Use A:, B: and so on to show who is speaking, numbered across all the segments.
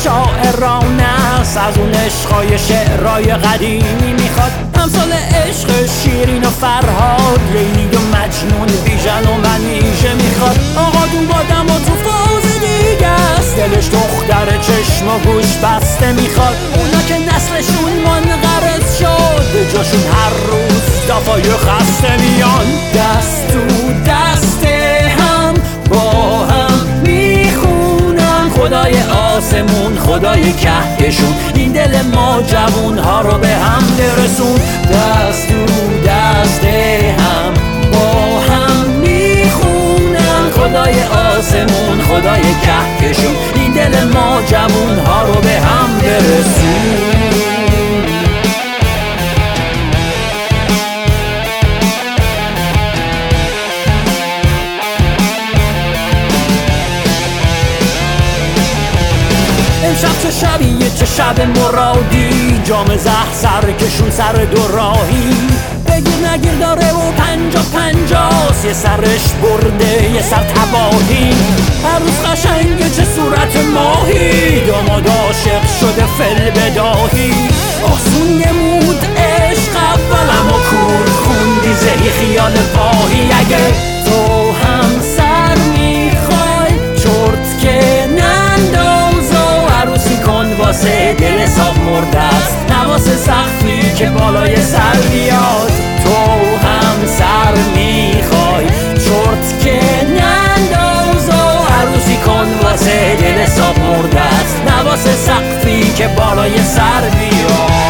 A: شاعرانه است، از اون عشقای شعرهای قدیمی میخواد، امثال عشق شیرین و فرهاد، لیلی و مجنون، بیژن و منیژه میخواد. آقا دون بادم و تو فاز دیگه است، دلش دختر چشم و گوش بسته میخواد. اونا که نسلشون منقرض شد، به جاشون هر روز دفعه خسته میان، دست تو دست هم با هم میخونن خدای آسمون، خدای کهکشون، این دل ما جوون ها رو به هم برسون. دست تو دست هم با هم میخونن خدای آسمون، خدای کهکشون، این دل ما جوون ها رو به هم برسون. امشب چه شبیه چه شب مرادی، جام زهر سرکشون سر دو راهی، بگیر نگیر داره و 50-50، یه سرش برده یه سر تباهی. هر روز قشنگه چه صورت ماهی، داماد عاشق شده فل بداهی. آسون نمود عشق اول اما کور خوندی زهی خیال واهی. اگه تو هم سر میخوای چرت که ننداز و عروسی کن واسه دل صاف مرده است، نواسه سقفی که بالای سر بیاد. تو هم سر میخوای چرت که ننداز و عروسی کن واسه دل صاف مرده است، نواسه سقفی که بالای سر بیاد.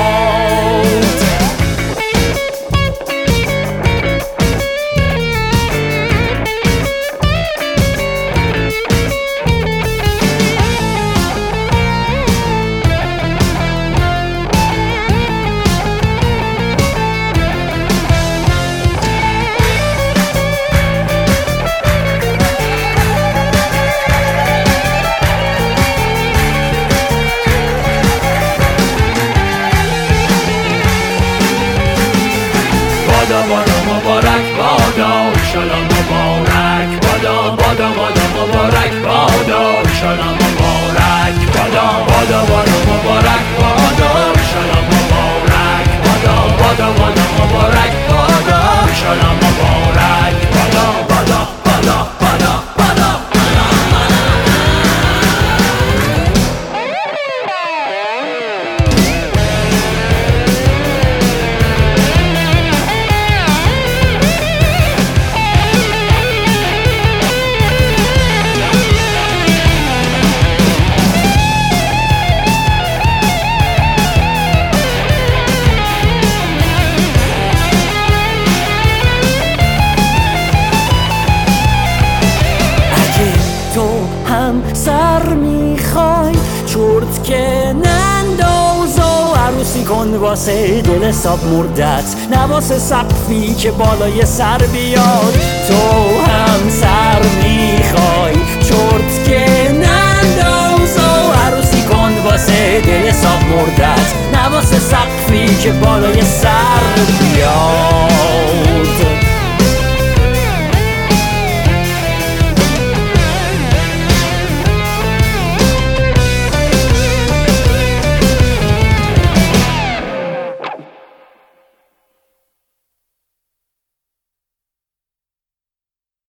B: بادا مبارک بادا ایشالا مبارک بادا، بادا مبارک بادا ایشالا مبارک بادا، بادا مبارک بادا ایشالا مبارک بادا، بادا مبارک بادا ایشالا مبارک بادا، بادا بادا بادا بادا.
A: سر میخوای چرت که ننداز و عروسی کن واسه دل صاف مردت، نواسه سقفی که بالای سر بیاد. تو هم سر میخوای چرت که ننداز و عروسی کن واسه دل صاف مردت، نواسه سقفی که بالای سر بیاد.